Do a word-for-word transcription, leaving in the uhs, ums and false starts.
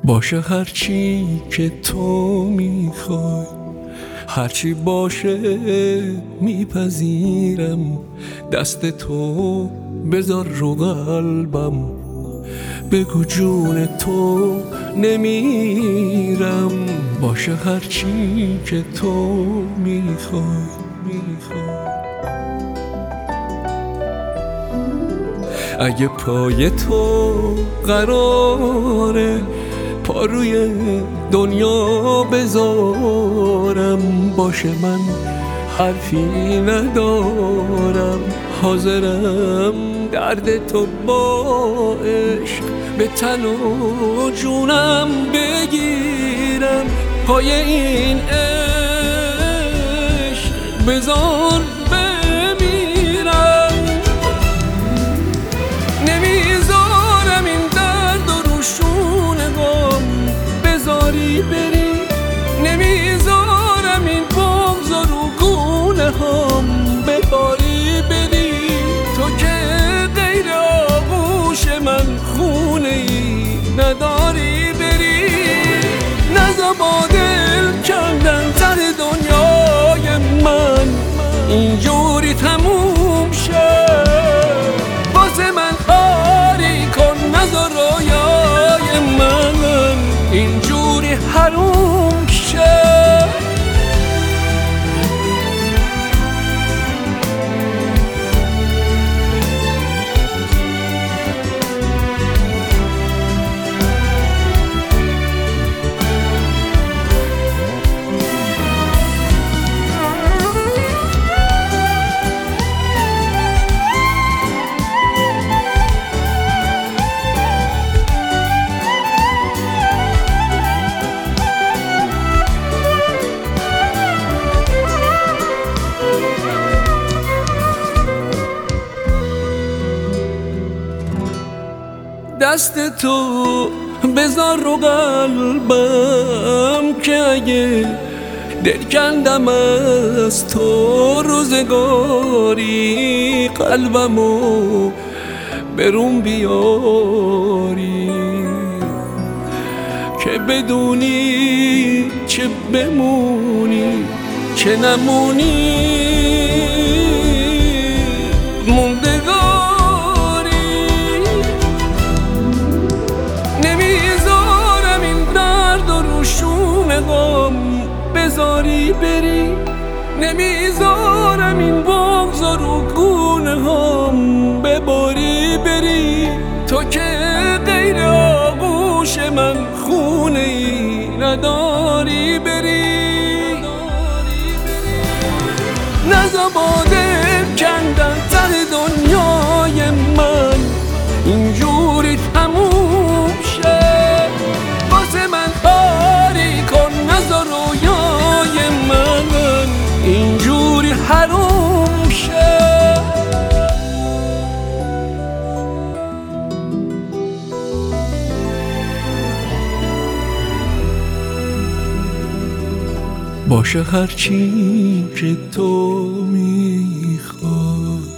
باشه هرچی که تو میخوای، هرچی باشه میپذیرم. دست تو بذار رو قلبم، بگو جون تو نمیرم. باشه هرچی که تو میخوای میخوای. اگه پای تو قراره پا روی دنیا بذارم، باشه من حرفی ندارم، حاضرم درد تو با عشق به تن و جونم بگیرم. پای این عشق بذار بمیرم. نمیذارم این درد و روشون غم بذاری بری، نمیذارم این بغض و رو گونه هم بباری بری. تو که غیر آغوش من خونه ای نداری بری. نزا با دل کندن سر دنیای من اینجوری تموم شد. واسه من کاری کن، نزا رویای من اینجوری حروم شد. دست تو بذار رو قلبم، که اگه دل کندم از تو روزگاری قلبمو برون بیاری. که بدونی چه بمونی چه نمونی موندگاری. نمیذارم این درد و روشون غم بذاری بری، نمیذارم این بغض و رو گونه هم بباری بری. تو که غیر آغوش من خونه ای نداری بری. نزا با دل کندن سر دنیای من اینجوری تموم شد. واسه من کاری کن، نزا رویای من اینجوری حروم شد. باشه هرچی که تو میخوای.